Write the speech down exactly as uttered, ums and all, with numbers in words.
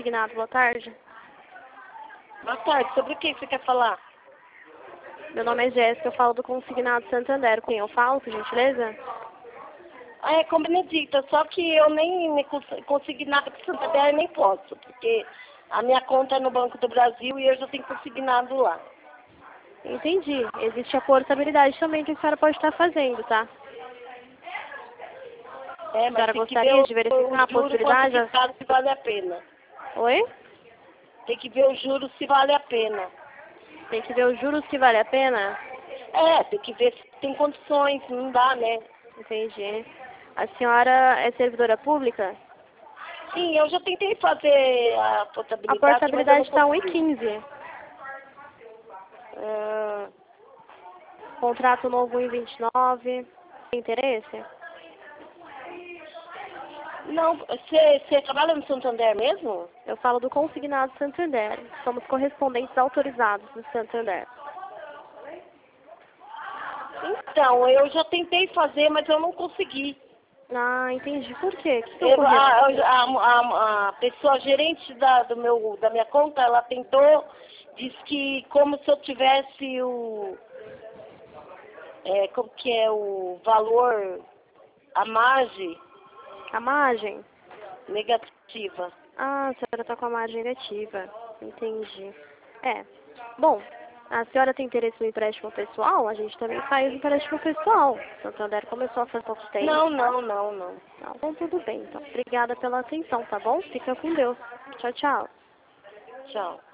consignado. Boa tarde. Boa tarde. Sobre o que você quer falar? Meu nome é Jéssica, eu falo do Consignado Santander. Com quem eu falo, por gentileza? Ah, é com Benedita, só que eu nem me cons consegui nada com o Santander, nem posso, porque a minha conta é no Banco do Brasil e eu já tenho consignado lá. Entendi. Existe a portabilidade também que a senhora pode estar fazendo, tá? É, A mas senhora tem que gostaria ver de o, verificar o a juro possibilidade? quantificado se vale a pena. Oi? Tem que ver o juro se vale a pena. Tem que ver os juros que vale a pena? É, tem que ver se tem condições, não dá, né? Entendi. A senhora é servidora pública? Sim, eu já tentei fazer a A portabilidade, mas eu portabilidade não está um e consegui. quinze. Ah, Contrato novo um e vinte e nove. Tem interesse? não, você, você trabalha no Santander mesmo? Eu falo do Consignado Santander. Somos correspondentes autorizados do Santander. Então, eu já tentei fazer, mas eu não consegui. Ah, entendi. Por quê? O que que Eu, ocorreu? a, a, a, a pessoa gerente da, do meu, da minha conta, ela tentou, disse que como se eu tivesse o, é, como que é o valor, a margem A margem? negativa. Ah, a senhora está com a margem negativa. Entendi. É. Bom, a senhora tem interesse no empréstimo pessoal? A gente também faz empréstimo pessoal. Santander começou a fazer pouco tempo. Não, não, não, não. Não, então tudo bem. Então, obrigada pela atenção, tá bom? Fica com Deus. Tchau, tchau. Tchau.